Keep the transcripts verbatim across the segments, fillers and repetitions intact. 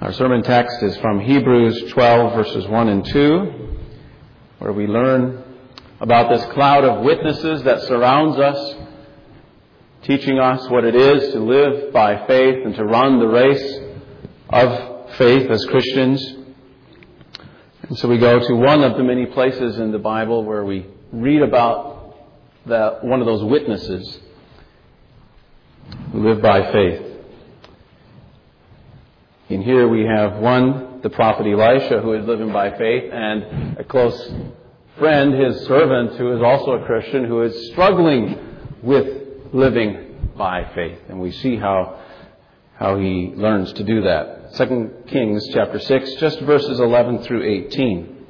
Our sermon text is from Hebrews twelve, verses one and two, where we learn about this cloud of witnesses that surrounds us, teaching us what it is to live by faith and to run the race of faith as Christians. And so we go to one of the many places in the Bible where we read about that one of those witnesses who live by faith. And here we have one, the prophet Elisha, who is living by faith, and a close friend, his servant, who is also a Christian, who is struggling with living by faith. And we see how how he learns to do that. Second Kings chapter six, just verses eleven through eighteen.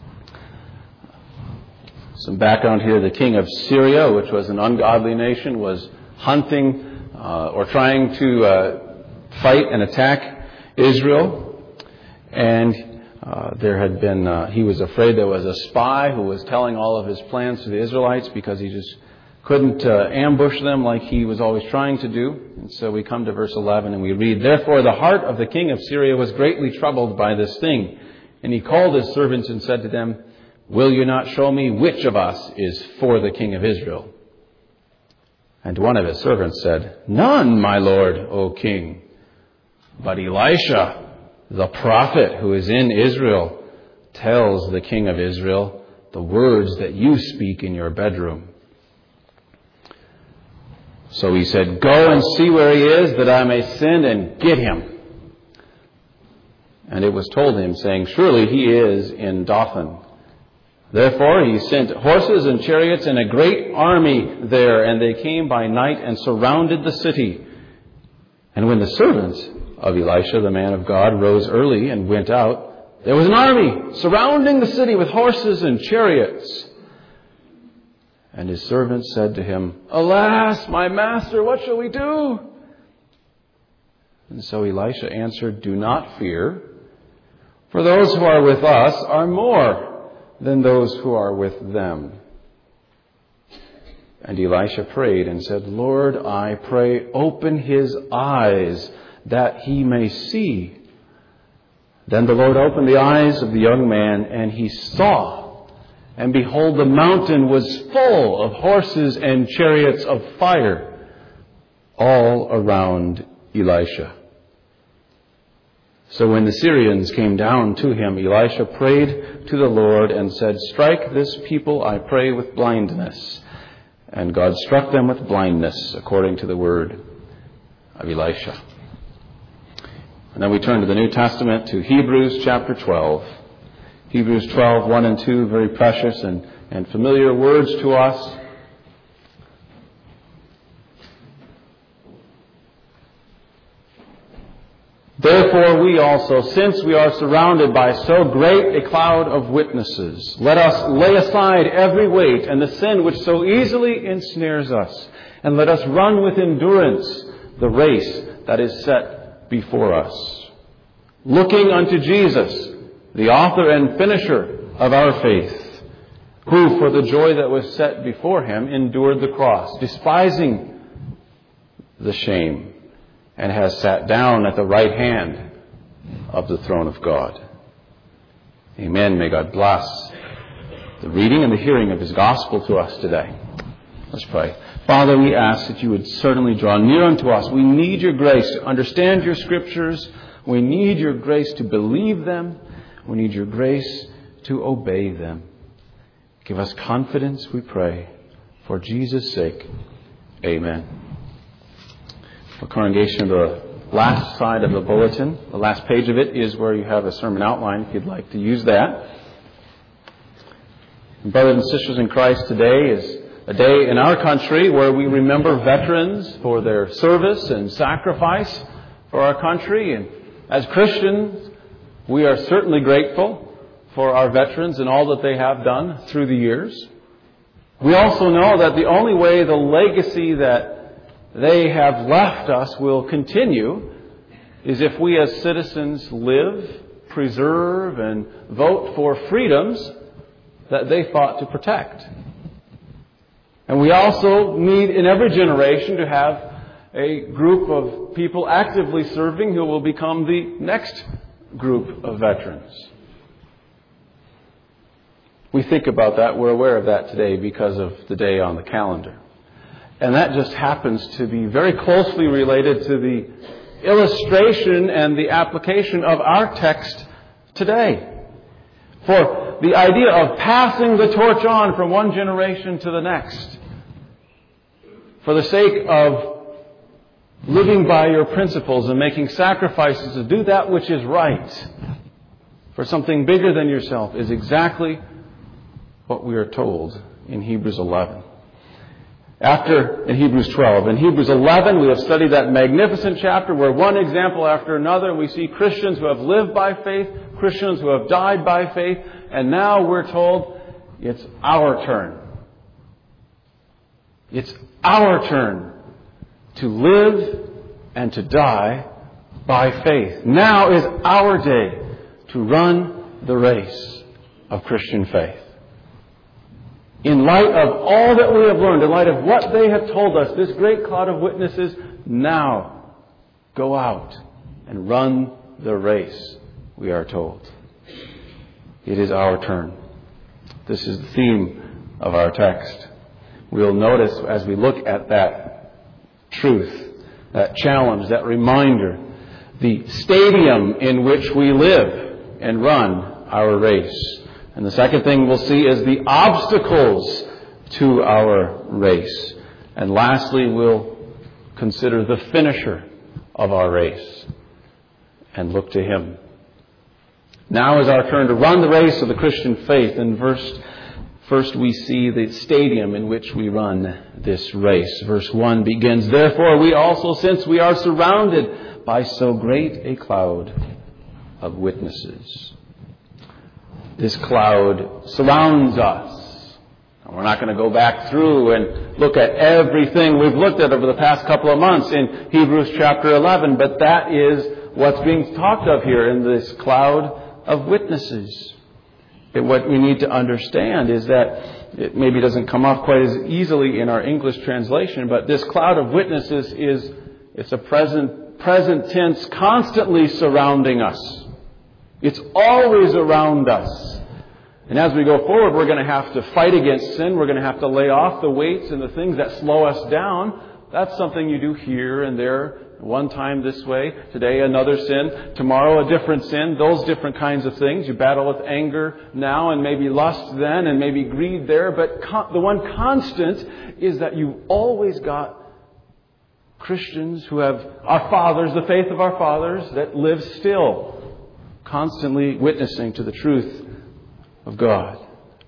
Some background here. The king of Syria, which was an ungodly nation, was hunting uh, or trying to uh, fight and attack Israel, and uh, there had been, uh, he was afraid there was a spy who was telling all of his plans to the Israelites because he just couldn't uh, ambush them like he was always trying to do. And so we come to verse eleven and we read, "Therefore the heart of the king of Syria was greatly troubled by this thing. And he called his servants and said to them, 'Will you not show me which of us is for the king of Israel?' And one of his servants said, 'None, my lord, O king. But Elisha, the prophet who is in Israel, tells the king of Israel the words that you speak in your bedroom.' So he said, 'Go and see where he is, that I may send and get him.' And it was told him, saying, 'Surely he is in Dothan.' Therefore he sent horses and chariots and a great army there, and they came by night and surrounded the city. And when the servants of Elisha, the man of God, rose early and went out, there was an army surrounding the city with horses and chariots. And his servants said to him, 'Alas, my master, what shall we do?' And so Elisha answered, 'Do not fear, for those who are with us are more than those who are with them.' And Elisha prayed and said, 'Lord, I pray, open his eyes, that he may see.' Then the Lord opened the eyes of the young man, and he saw. And behold, the mountain was full of horses and chariots of fire all around Elisha. So when the Syrians came down to him, Elisha prayed to the Lord and said, 'Strike this people, I pray, with blindness.' And God struck them with blindness, according to the word of Elisha." And then we turn to the New Testament, to Hebrews chapter twelve. Hebrews twelve, one and two, very precious and, and familiar words to us. "Therefore we also, since we are surrounded by so great a cloud of witnesses, let us lay aside every weight and the sin which so easily ensnares us, and let us run with endurance the race that is set before us, looking unto Jesus, the author and finisher of our faith, who for the joy that was set before him endured the cross, despising the shame, and has sat down at the right hand of the throne of God." Amen. May God bless the reading and the hearing of his gospel to us today. Let's pray. Father, we ask that you would certainly draw near unto us. We need your grace to understand your scriptures. We need your grace to believe them. We need your grace to obey them. Give us confidence, we pray, for Jesus' sake. Amen. For congregation, the last side of the bulletin, the last page of it, is where you have a sermon outline if you'd like to use that. And brothers and sisters in Christ, today is a day in our country where we remember veterans for their service and sacrifice for our country. And as Christians, we are certainly grateful for our veterans and all that they have done through the years. We also know that the only way the legacy that they have left us will continue is if we as citizens live, preserve, and vote for freedoms that they fought to protect. And we also need in every generation to have a group of people actively serving who will become the next group of veterans. We think about that. We're aware of that today because of the day on the calendar. And that just happens to be very closely related to the illustration and the application of our text today. For the idea of passing the torch on from one generation to the next, for the sake of living by your principles and making sacrifices to do that which is right for something bigger than yourself, is exactly what we are told in Hebrews eleven. After, in Hebrews twelve. In Hebrews eleven, we have studied that magnificent chapter where one example after another, we see Christians who have lived by faith, Christians who have died by faith, and now we're told it's our turn. It's our turn to live and to die by faith. Now is our day to run the race of Christian faith. In light of all that we have learned, in light of what they have told us, this great cloud of witnesses, now go out and run the race, we are told. It is our turn. This is the theme of our text. We'll notice as we look at that truth, that challenge, that reminder, the stadium in which we live and run our race. And the second thing we'll see is the obstacles to our race. And lastly, we'll consider the finisher of our race and look to Him. Now is our turn to run the race of the Christian faith. And verse, first we see the stadium in which we run this race. Verse one begins, "Therefore we also, since we are surrounded by so great a cloud of witnesses." This cloud surrounds us. We're not going to go back through and look at everything we've looked at over the past couple of months in Hebrews chapter eleven, but that is what's being talked of here in this cloud of witnesses. And what we need to understand is that it maybe doesn't come off quite as easily in our English translation, but this cloud of witnesses is it's a present present tense constantly surrounding us. It's always around us. And as we go forward, we're going to have to fight against sin. We're going to have to lay off the weights and the things that slow us down. That's something you do here and there. One time this way, today another sin, tomorrow a different sin, those different kinds of things. You battle with anger now and maybe lust then and maybe greed there. But con- the one constant is that you've always got Christians who have our fathers, the faith of our fathers, that live still, constantly witnessing to the truth of God.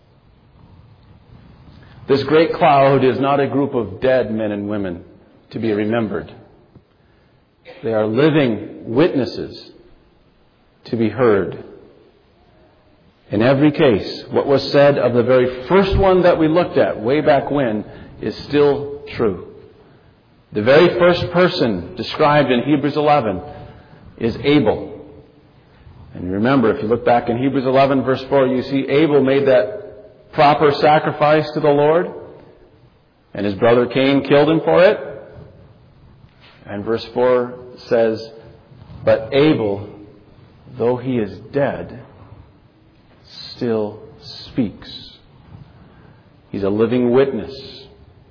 This great cloud is not a group of dead men and women to be remembered. They are living witnesses to be heard. In every case, what was said of the very first one that we looked at way back when is still true. The very first person described in Hebrews eleven is Abel. And remember, if you look back in Hebrews eleven verse four, you see Abel made that proper sacrifice to the Lord. And his brother Cain killed him for it. And verse four says, "But Abel, though he is dead, still speaks." He's a living witness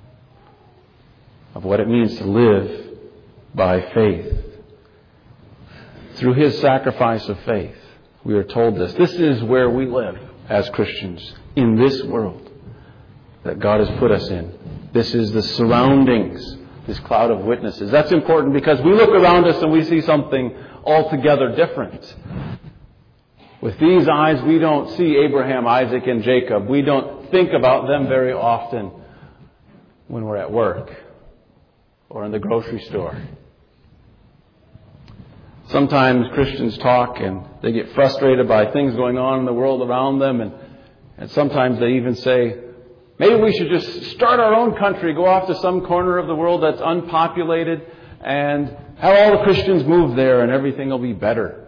of what it means to live by faith. Through his sacrifice of faith, we are told this. This is where we live as Christians, in this world that God has put us in. This is the surroundings, this cloud of witnesses. That's important because we look around us and we see something altogether different. With these eyes, we don't see Abraham, Isaac, and Jacob. We don't think about them very often when we're at work or in the grocery store. Sometimes Christians talk and they get frustrated by things going on in the world around them. And, and sometimes they even say, maybe we should just start our own country, go off to some corner of the world that's unpopulated and have all the Christians move there and everything will be better.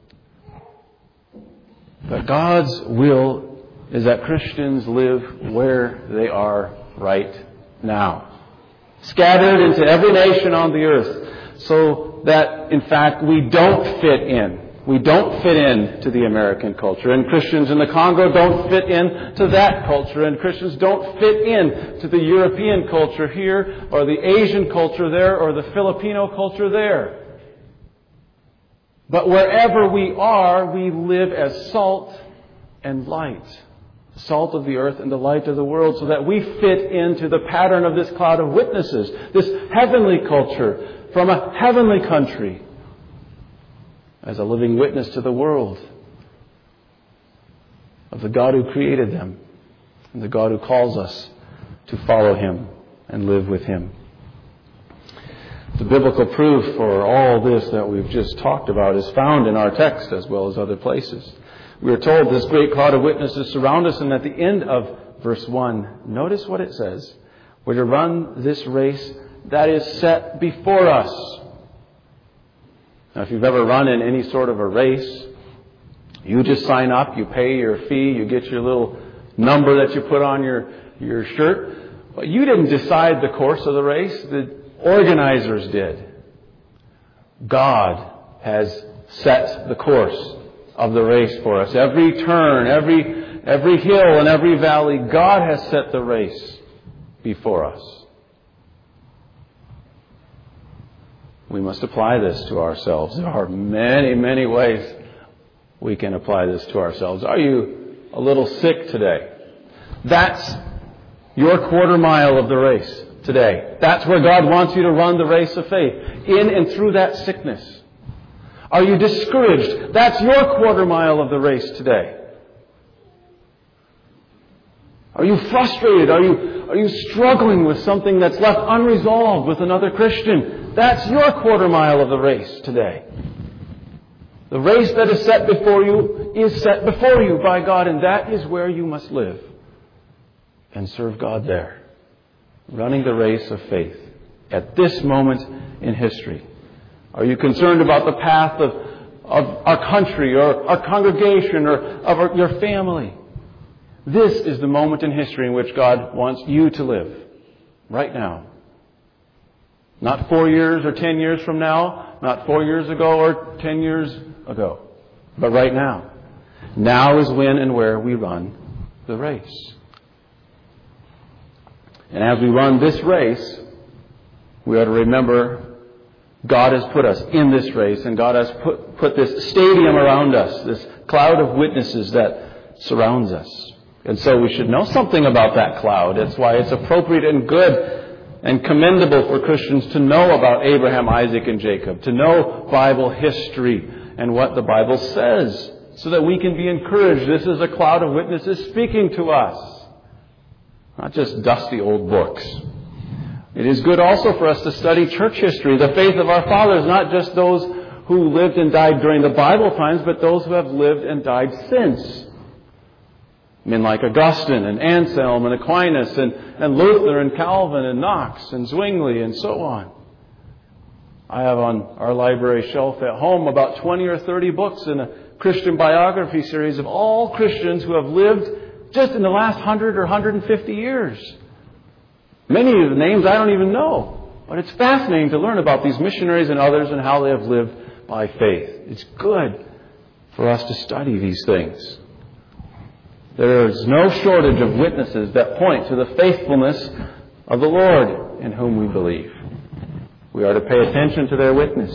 But God's will is that Christians live where they are right now, scattered into every nation on the earth, so that, in fact, we don't fit in. We don't fit in to the American culture, and Christians in the Congo don't fit in to that culture, and Christians don't fit in to the European culture here, or the Asian culture there, or the Filipino culture there. But wherever we are, we live as salt and light. Salt of the earth and the light of the world, so that we fit into the pattern of this cloud of witnesses, this heavenly culture from a heavenly country, as a living witness to the world of the God who created them and the God who calls us to follow Him and live with Him. The biblical proof for all this that we've just talked about is found in our text as well as other places. We are told this great cloud of witnesses surround us, and at the end of verse one, notice what it says. We're to run this race that is set before us. Now, if you've ever run in any sort of a race, you just sign up, you pay your fee, you get your little number that you put on your, your shirt. But you didn't decide the course of the race. The organizers did. God has set the course of the race for us. Every turn, every, every hill and every valley, God has set the race before us. We must apply this to ourselves. There are many, many ways we can apply this to ourselves. Are you a little sick today? That's your quarter mile of the race today. That's where God wants you to run the race of faith, in and through that sickness. Are you discouraged? That's your quarter mile of the race today. Are you frustrated? Are you, are you struggling with something that's left unresolved with another Christian? That's your quarter mile of the race today. The race that is set before you is set before you by God, and that is where you must live and serve God there, running the race of faith at this moment in history. Are you concerned about the path of, of our country or our congregation or of our, your family? This is the moment in history in which God wants you to live right now. Not four years or ten years from now, not four years ago or ten years ago, but right now. Now is when and where we run the race. And as we run this race, we ought to remember God has put us in this race, and God has put, put this stadium around us, this cloud of witnesses that surrounds us. And so we should know something about that cloud. That's why it's appropriate and good and commendable for Christians to know about Abraham, Isaac, and Jacob, to know Bible history and what the Bible says, so that we can be encouraged. This is a cloud of witnesses speaking to us, not just dusty old books. It is good also for us to study church history, the faith of our fathers, not just those who lived and died during the Bible times, but those who have lived and died since. Men like Augustine and Anselm and Aquinas and, and Luther and Calvin and Knox and Zwingli and so on. I have on our library shelf at home about twenty or thirty books in a Christian biography series of all Christians who have lived just in the last one hundred or one hundred fifty years. Many of the names I don't even know. But it's fascinating to learn about these missionaries and others and how they have lived by faith. It's good for us to study these things. There is no shortage of witnesses that point to the faithfulness of the Lord in whom we believe. We are to pay attention to their witness.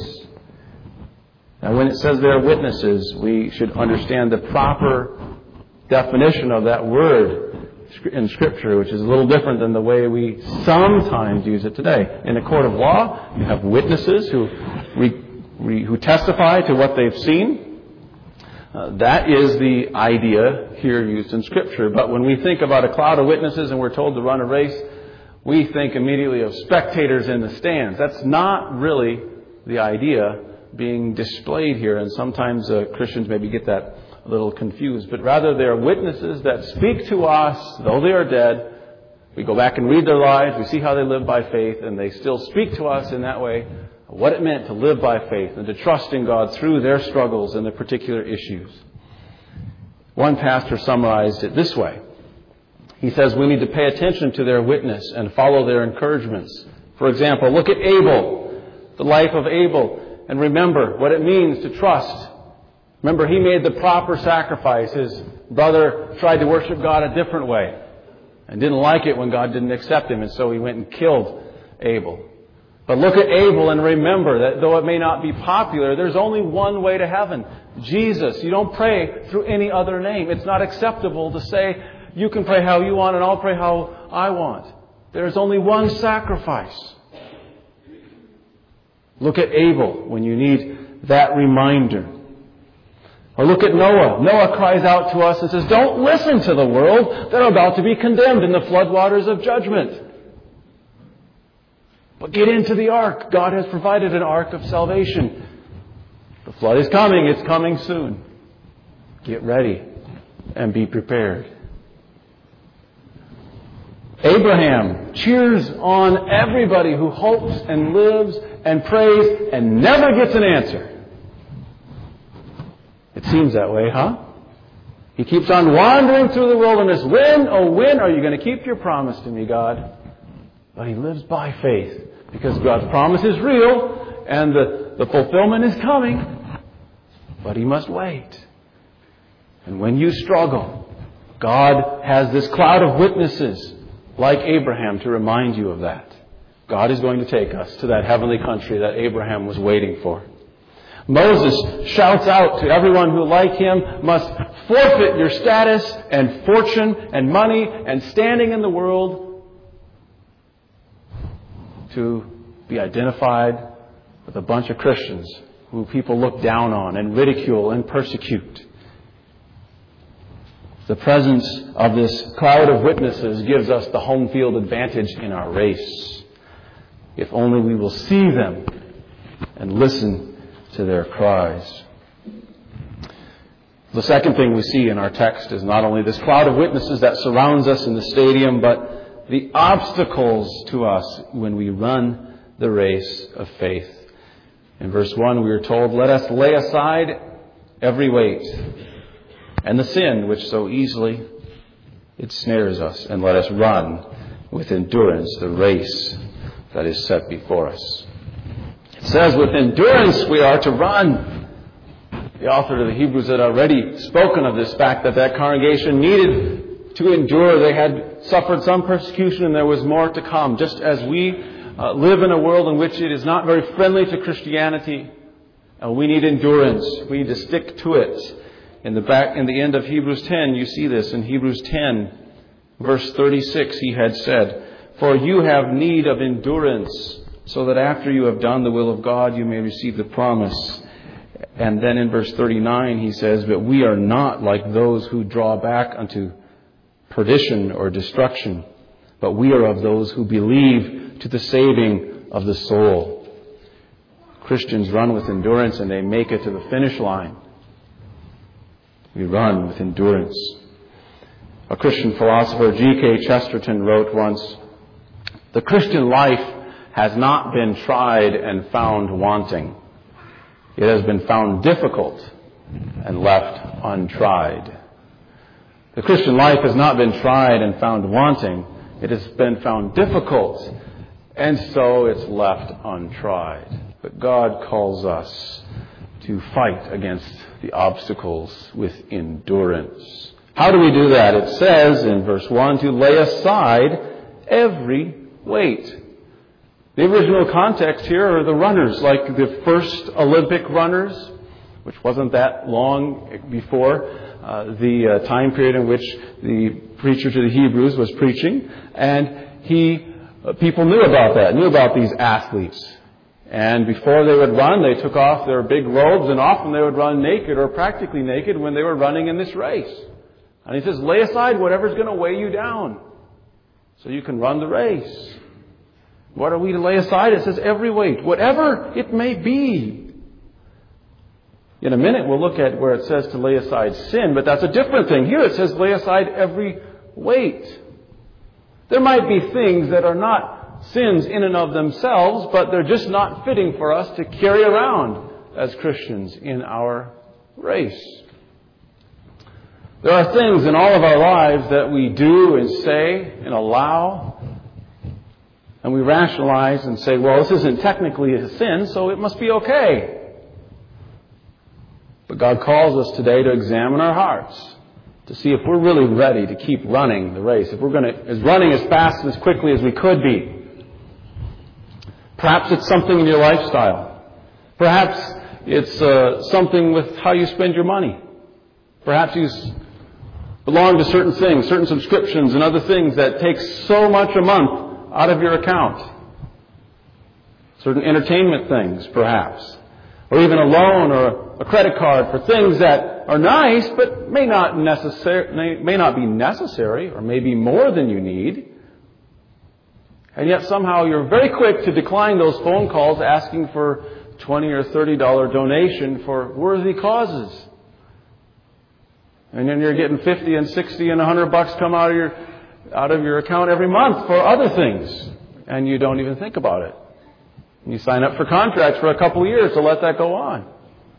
Now, when it says they are witnesses, we should understand the proper definition of that word in Scripture, which is a little different than the way we sometimes use it today. In a court of law, you have witnesses who, re, re, who testify to what they've seen. Uh, that is the idea here used in Scripture. But when we think about a cloud of witnesses and we're told to run a race, we think immediately of spectators in the stands. That's not really the idea being displayed here. And sometimes uh, Christians maybe get that a little confused. But rather, they are witnesses that speak to us, though they are dead. We go back and read their lives. We see how they live by faith. And they still speak to us in that way, what it meant to live by faith and to trust in God through their struggles and their particular issues. One pastor summarized it this way. He says we need to pay attention to their witness and follow their encouragements. For example, look at Abel, the life of Abel, and remember what it means to trust Remember, he made the proper sacrifice. His brother tried to worship God a different way and didn't like it when God didn't accept him, and so he went and killed Abel. But look at Abel and remember that though it may not be popular, there's only one way to heaven. Jesus. You don't pray through any other name. It's not acceptable to say, you can pray how you want and I'll pray how I want. There's only one sacrifice. Look at Abel when you need that reminder. Or look at Noah. Noah cries out to us and says, don't listen to the world. They're about to be condemned in the floodwaters of judgment. But get into the ark. God has provided an ark of salvation. The flood is coming. It's coming soon. Get ready and be prepared. Abraham cheers on everybody who hopes and lives and prays and never gets an answer. It seems that way, huh? He keeps on wandering through the wilderness. When, oh when are you going to keep your promise to me, God? But he lives by faith because God's promise is real and the, the fulfillment is coming. But he must wait. And when you struggle, God has this cloud of witnesses like Abraham to remind you of that. God is going to take us to that heavenly country that Abraham was waiting for. Moses shouts out to everyone who, like him, must forfeit your status and fortune and money and standing in the world to be identified with a bunch of Christians who people look down on and ridicule and persecute. The presence of this cloud of witnesses gives us the home field advantage in our race. If only we will see them and listen to their cries. The second thing we see in our text is not only this cloud of witnesses that surrounds us in the stadium, but the obstacles to us when we run the race of faith. In verse one, we are told, let us lay aside every weight and the sin which so easily it snares us, and let us run with endurance the race that is set before us. It says with endurance we are to run. The author of the Hebrews had already spoken of this fact that that congregation needed to endure. They had suffered some persecution and there was more to come. Just as we uh, live in a world in which it is not very friendly to Christianity, uh, we need endurance. We need to stick to it. In the back, in the end of Hebrews ten, you see this. In Hebrews ten, verse thirty-six, he had said, for you have need of endurance, so that after you have done the will of God, you may receive the promise. And then in verse thirty-nine, he says, but we are not like those who draw back unto perdition or destruction, but we are of those who believe to the saving of the soul. Christians run with endurance and they make it to the finish line. We run with endurance. A Christian philosopher, G K Chesterton, wrote once, the Christian life has not been tried and found wanting. It has been found difficult and left untried. The Christian life has not been tried and found wanting. It has been found difficult, and so it's left untried. But God calls us to fight against the obstacles with endurance. How do we do that? It says in verse one to lay aside every weight. The original context here are the runners, like the first Olympic runners, which wasn't that long before uh, the uh, time period in which the preacher to the Hebrews was preaching. And he, uh, people knew about that, knew about these athletes. And before they would run, they took off their big robes, and often they would run naked or practically naked when they were running in this race. And he says, lay aside whatever's going to weigh you down so you can run the race. What are we to lay aside? It says every weight, whatever it may be. In a minute, we'll look at where it says to lay aside sin, but that's a different thing. Here it says lay aside every weight. There might be things that are not sins in and of themselves, but they're just not fitting for us to carry around as Christians in our race. There are things in all of our lives that we do and say and allow, and we rationalize and say, well, this isn't technically a sin, so it must be okay. But God calls us today to examine our hearts, to see if we're really ready to keep running the race, if we're going to, is running as fast and as quickly as we could be. Perhaps it's something in your lifestyle. Perhaps it's uh, something with how you spend your money. Perhaps you belong to certain things, certain subscriptions and other things that take so much a month out of your account. Certain entertainment things, perhaps. Or even a loan or a credit card for things that are nice but may not necessar- may, may not be necessary or may be more than you need. And yet somehow you're very quick to decline those phone calls asking for twenty or thirty dollar donation for worthy causes. And then you're getting fifty and sixty and a hundred bucks come out of your out of your account every month for other things, and you don't even think about it. And you sign up for contracts for a couple of years to let that go on.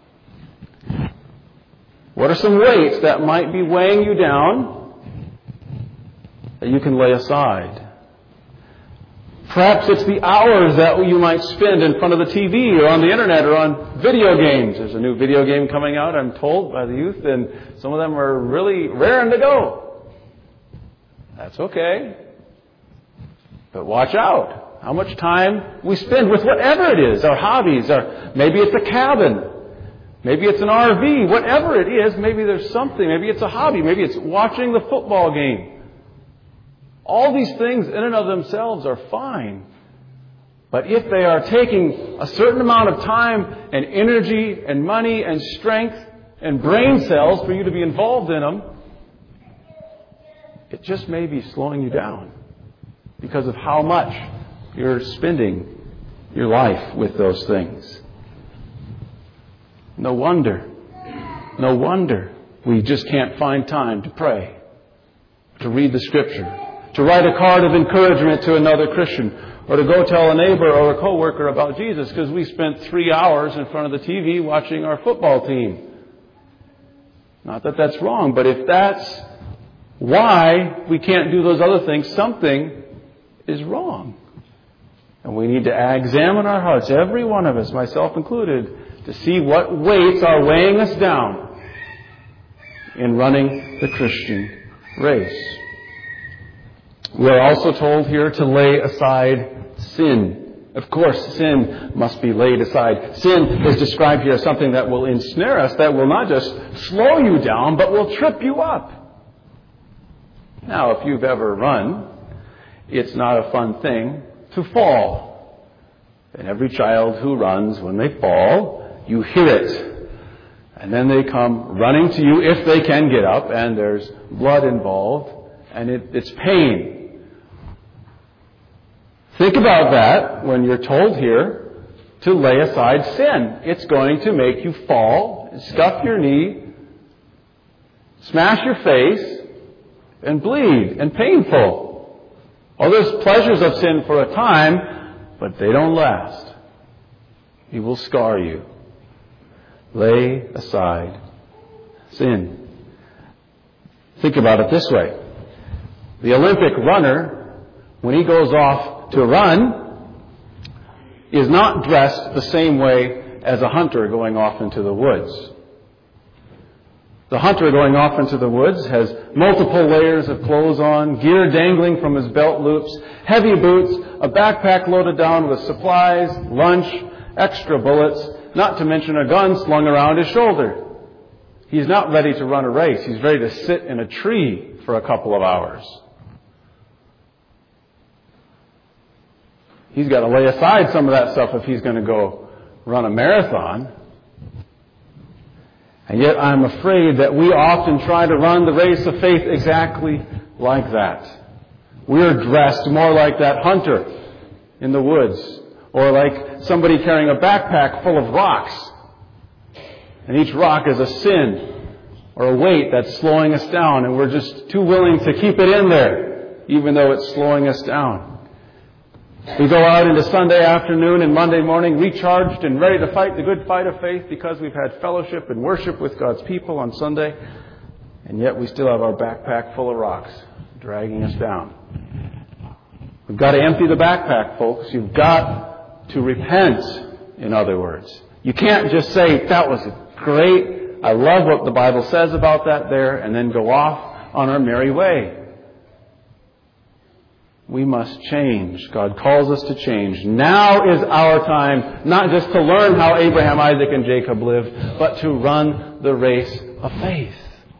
What are some weights that might be weighing you down that you can lay aside? Perhaps it's the hours that you might spend in front of the T V or on the internet or on video games. There's a new video game coming out, I'm told, by the youth, and some of them are really raring to go. That's okay. But watch out. How much time we spend with whatever it is, our hobbies, or maybe it's a cabin, maybe it's an R V, whatever it is, maybe there's something, maybe it's a hobby, maybe it's watching the football game. All these things in and of themselves are fine. But if they are taking a certain amount of time and energy and money and strength and brain cells for you to be involved in them, it just may be slowing you down because of how much you're spending your life with those things. No wonder, no wonder we just can't find time to pray, to read the Scripture, to write a card of encouragement to another Christian, or to go tell a neighbor or a coworker about Jesus because we spent three hours in front of the T V watching our football team. Not that that's wrong, but if that's why we can't do those other things, something is wrong. And we need to examine our hearts, every one of us, myself included, to see what weights are weighing us down in running the Christian race. We are also told here to lay aside sin. Of course, sin must be laid aside. Sin is described here as something that will ensnare us, that will not just slow you down, but will trip you up. Now, if you've ever run, it's not a fun thing to fall. And every child who runs, when they fall, you hear it. And then they come running to you if they can get up, and there's blood involved, and it, it's pain. Think about that when you're told here to lay aside sin. It's going to make you fall, scuff your knee, smash your face, and bleed, and painful. Oh, there's pleasures of sin for a time, but they don't last. He will scar you. Lay aside sin. Think about it this way. The Olympic runner, when he goes off to run, is not dressed the same way as a hunter going off into the woods. The hunter going off into the woods has multiple layers of clothes on, gear dangling from his belt loops, heavy boots, a backpack loaded down with supplies, lunch, extra bullets, not to mention a gun slung around his shoulder. He's not ready to run a race. He's ready to sit in a tree for a couple of hours. He's got to lay aside some of that stuff if he's going to go run a marathon. And yet I'm afraid that we often try to run the race of faith exactly like that. We're dressed more like that hunter in the woods, or like somebody carrying a backpack full of rocks. And each rock is a sin or a weight that's slowing us down, and we're just too willing to keep it in there, even though it's slowing us down. We go out into Sunday afternoon and Monday morning recharged and ready to fight the good fight of faith because we've had fellowship and worship with God's people on Sunday, and yet we still have our backpack full of rocks dragging us down. We've got to empty the backpack, folks. You've got to repent, in other words. You can't just say, that was a great I love what the Bible says about that there, and then go off on our merry way. We must change. God calls us to change. Now is our time, not just to learn how Abraham, Isaac, and Jacob lived, but to run the race of faith.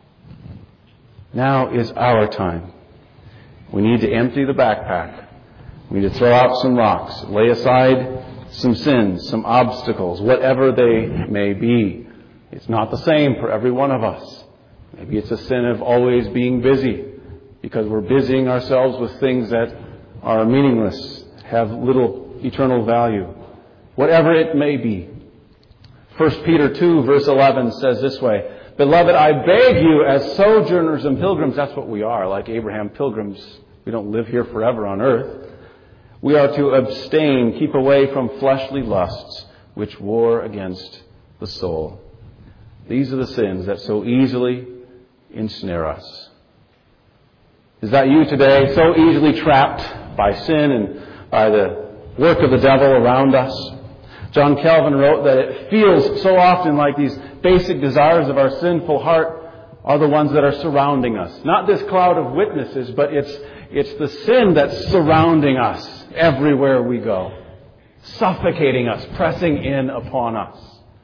Now is our time. We need to empty the backpack. We need to throw out some rocks, lay aside some sins, some obstacles, whatever they may be. It's not the same for every one of us. Maybe it's a sin of always being busy, because we're busying ourselves with things that are meaningless, have little eternal value. Whatever it may be. First Peter two verse eleven says this way, Beloved, I beg you as sojourners and pilgrims, that's what we are, like Abraham, pilgrims. We don't live here forever on earth. We are to abstain, keep away from fleshly lusts, which war against the soul. These are the sins that so easily ensnare us. Is that you today, so easily trapped by sin and by the work of the devil around us? John Calvin wrote that it feels so often like these basic desires of our sinful heart are the ones that are surrounding us. Not this cloud of witnesses, but it's it's the sin that's surrounding us everywhere we go, suffocating us, pressing in upon us.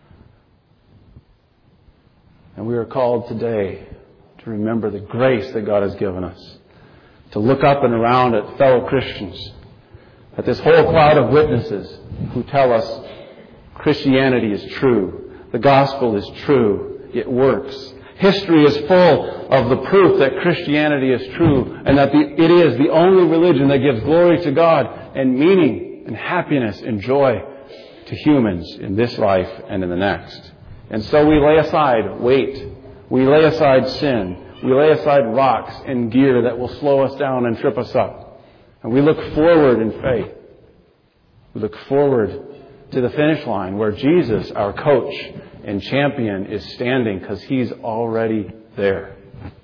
And we are called today to remember the grace that God has given us, to look up and around at fellow Christians, at this whole cloud of witnesses who tell us Christianity is true, the gospel is true, it works. History is full of the proof that Christianity is true and that the, it is the only religion that gives glory to God and meaning and happiness and joy to humans in this life and in the next. And so we lay aside weight, we lay aside sin, we lay aside rocks and gear that will slow us down and trip us up. And we look forward in faith. We look forward to the finish line where Jesus, our coach and champion, is standing because He's already there.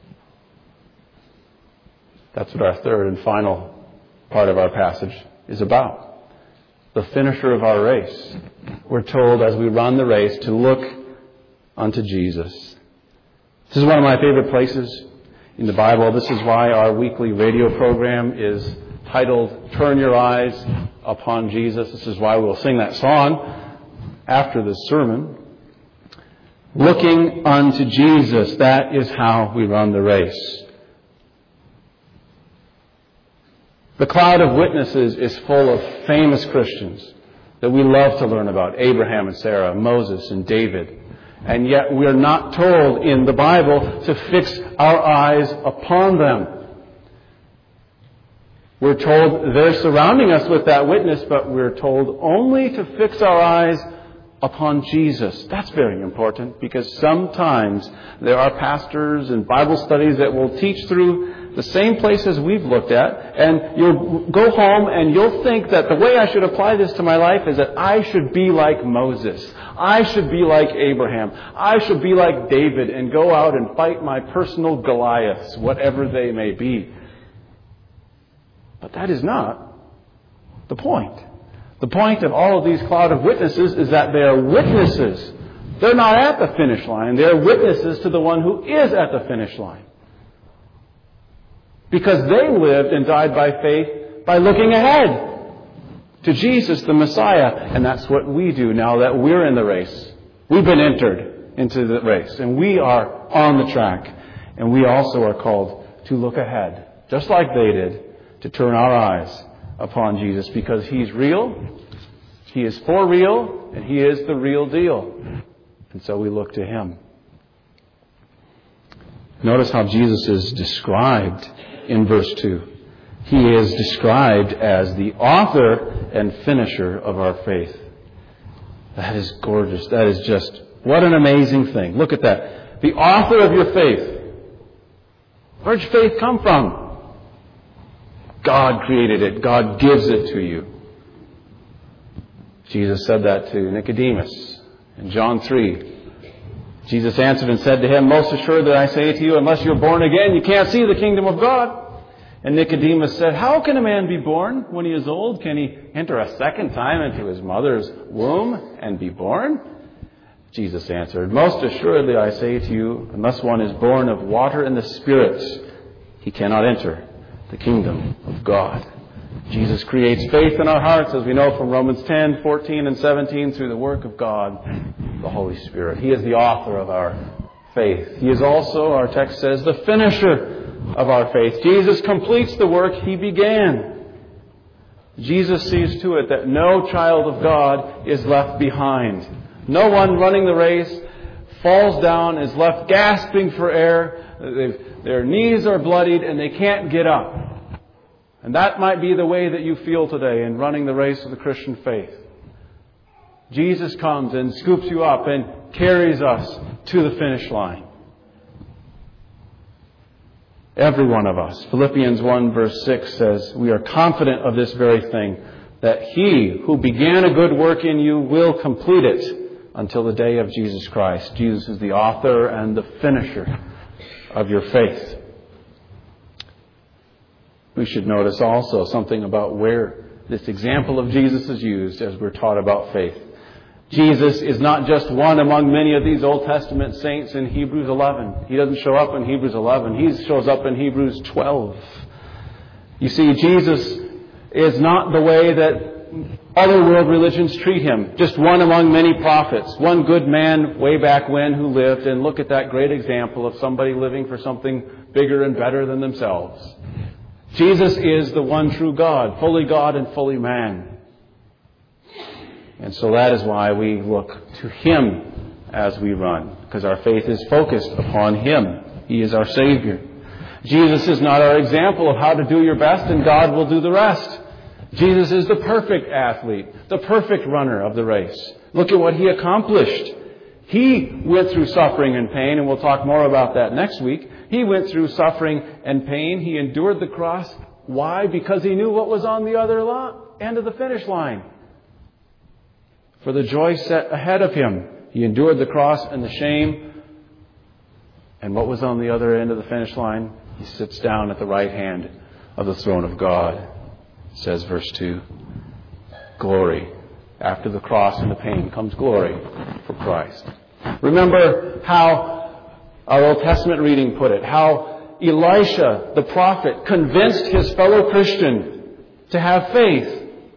That's what our third and final part of our passage is about. The finisher of our race. We're told as we run the race to look unto Jesus. This is one of my favorite places in the Bible. This is why our weekly radio program is titled Turn Your Eyes Upon Jesus. This is why we'll sing that song after this sermon. Looking unto Jesus, that is how we run the race. The cloud of witnesses is full of famous Christians that we love to learn about. Abraham and Sarah, Moses and David. And yet we're not told in the Bible to fix our eyes upon them. We're told they're surrounding us with that witness, but we're told only to fix our eyes upon Jesus. That's very important, because sometimes there are pastors and Bible studies that will teach through the same places we've looked at, and you'll go home and you'll think that the way I should apply this to my life is that I should be like Moses. I should be like Abraham. I should be like David and go out and fight my personal Goliaths, whatever they may be. But that is not the point. The point of all of these cloud of witnesses is that they are witnesses. They're not at the finish line. They're witnesses to the one who is at the finish line. Because they lived and died by faith by looking ahead to Jesus, the Messiah. And that's what we do now that we're in the race. We've been entered into the race, and we are on the track. And we also are called to look ahead, just like they did, to turn our eyes upon Jesus, because He's real, He is for real, and He is the real deal. And so we look to Him. Notice how Jesus is described in verse two. He is described as the author and finisher of our faith. That is gorgeous. That is just, what an amazing thing. Look at that. The author of your faith. Where'd your faith come from? God created it. God gives it to you. Jesus said that to Nicodemus in John three. Jesus answered and said to him, Most assuredly I say to you, unless you're born again, you can't see the kingdom of God. And Nicodemus said, How can a man be born when he is old? Can he enter a second time into his mother's womb and be born? Jesus answered, "Most assuredly I say to you, unless one is born of water and the Spirit, he cannot enter the kingdom of God." Jesus creates faith in our hearts, as we know from Romans ten, fourteen, and seventeen, through the work of God, the Holy Spirit. He is the author of our faith. He is also, our text says, the finisher of our faith. Jesus completes the work He began. Jesus sees to it that no child of God is left behind. No one running the race falls down, is left gasping for air. They've, their knees are bloodied and they can't get up. And that might be the way that you feel today in running the race of the Christian faith. Jesus comes and scoops you up and carries us to the finish line. Every one of us. Philippians one verse six says, "We are confident of this very thing, that He who began a good work in you will complete it until the day of Jesus Christ." Jesus is the author and the finisher of your faith. We should notice also something about where this example of Jesus is used as we're taught about faith. Jesus is not just one among many of these Old Testament saints in Hebrews eleven. He doesn't show up in Hebrews eleven. He shows up in Hebrews twelve. You see, Jesus is not the way that other world religions treat Him. Just one among many prophets. One good man way back when who lived, and look at that great example of somebody living for something bigger and better than themselves. Jesus is the one true God, fully God and fully man. And so that is why we look to Him as we run, because our faith is focused upon Him. He is our Savior. Jesus is not our example of how to do your best and God will do the rest. Jesus is the perfect athlete, the perfect runner of the race. Look at what He accomplished. He went through suffering and pain, and we'll talk more about that next week. He went through suffering and pain. He endured the cross. Why? Because He knew what was on the other end of the finish line. For the joy set ahead of Him, He endured the cross and the shame. And what was on the other end of the finish line? He sits down at the right hand of the throne of God, says verse two. Glory. After the cross and the pain comes glory for Christ. Remember how our Old Testament reading put it, how Elisha, the prophet, convinced his fellow Christian to have faith.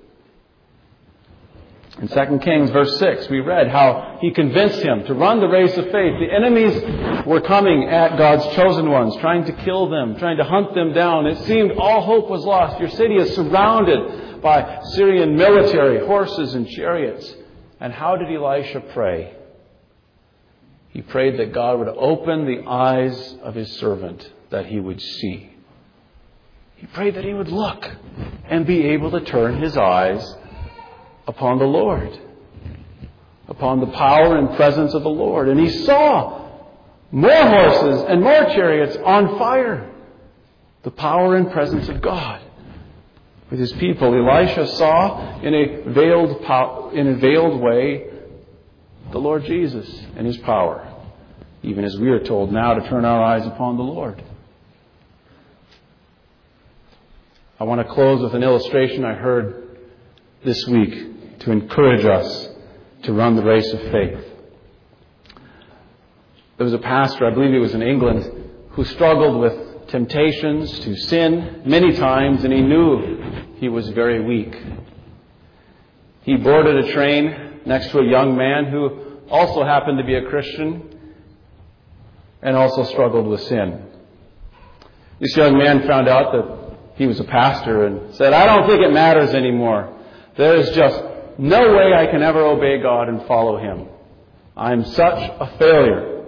In Second Kings verse six, we read how he convinced him to run the race of faith. The enemies were coming at God's chosen ones, trying to kill them, trying to hunt them down. It seemed all hope was lost. Your city is surrounded by Syrian military, horses and chariots. And how did Elisha pray? He prayed that God would open the eyes of His servant, that he would see. He prayed that he would look and be able to turn his eyes upon the Lord, upon the power and presence of the Lord. And he saw more horses and more chariots on fire. The power and presence of God with His people. Elisha saw in a veiled, in a veiled way the Lord Jesus and His power, even as we are told now to turn our eyes upon the Lord. I want to close with an illustration I heard this week to encourage us to run the race of faith. There was a pastor, I believe he was in England, who struggled with temptations to sin many times, and he knew he was very weak. He boarded a train next to a young man who also happened to be a Christian and also struggled with sin. This young man found out that he was a pastor and said, "I don't think it matters anymore. There is just no way I can ever obey God and follow Him. I'm such a failure."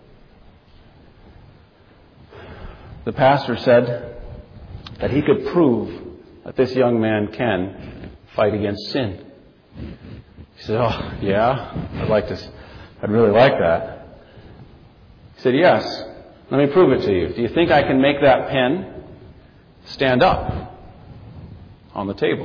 The pastor said that he could prove that this young man can fight against sin. He said, "Oh, yeah, I'd like to, I'd really like that." He said, "Yes, let me prove it to you. Do you think I can make that pen stand up on the table?"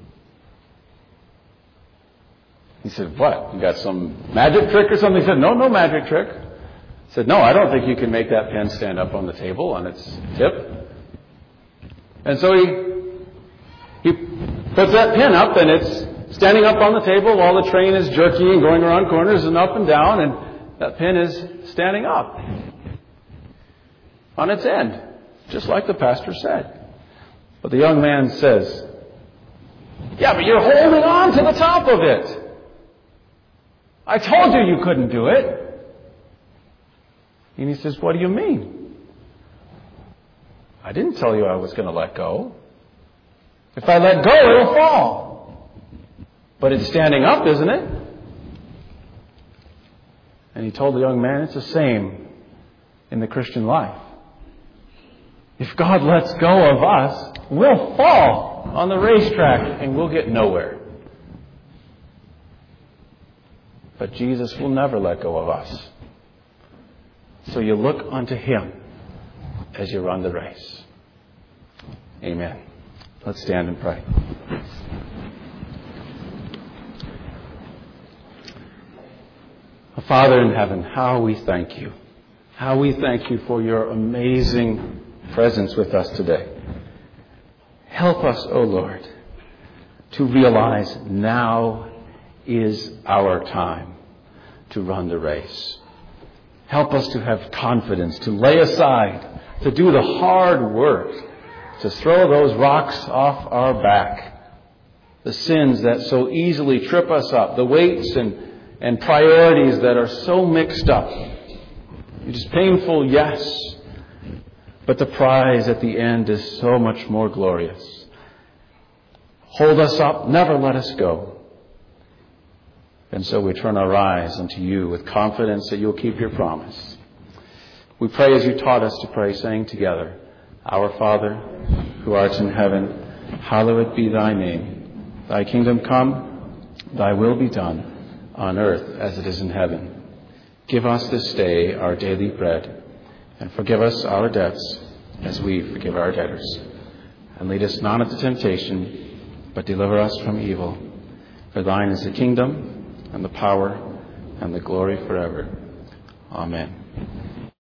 He said, "What? You got some magic trick or something?" He said, "No, no magic trick." He said, "No, I don't think you can make that pen stand up on the table on its tip." And so he he puts that pen up, and it's standing up on the table while the train is jerking and going around corners and up and down, and that pin is standing up on its end, just like the pastor said. But the young man says, yeah, but you're holding on to the top of it. I told you you couldn't do it. And he says, what do you mean? I didn't tell you I was going to let go. If I let go, it'll fall. But it's standing up, isn't it? And he told the young man, it's the same in the Christian life. If God lets go of us, we'll fall on the racetrack and we'll get nowhere. But Jesus will never let go of us. So you look unto Him as you run the race. Amen. Let's stand and pray. Father in heaven, how we thank you. How we thank you for your amazing presence with us today. Help us, O Lord, to realize now is our time to run the race. Help us to have confidence, to lay aside, to do the hard work, to throw those rocks off our back, the sins that so easily trip us up, the weights and, and priorities that are so mixed up. It is painful, yes, but the prize at the end is so much more glorious. Hold us up, never let us go. And so we turn our eyes unto you with confidence that you'll keep your promise. We pray as you taught us to pray, saying together, Our Father, who art in heaven, hallowed be thy name. Thy kingdom come, thy will be done, on earth as it is in heaven. Give us this day our daily bread, and forgive us our debts as we forgive our debtors. And lead us not into temptation, but deliver us from evil. For thine is the kingdom, and the power, and the glory forever. Amen.